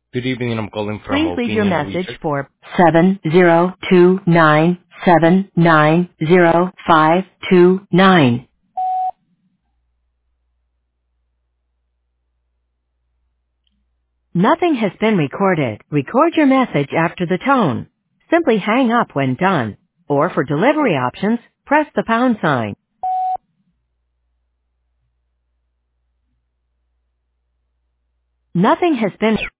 Good evening, and I'm calling from Please leave your Opinion message Research. for 70297900529. Nothing has been recorded. Record your message after the tone. Simply hang up when done. Or for delivery options, press the pound sign. Nothing has been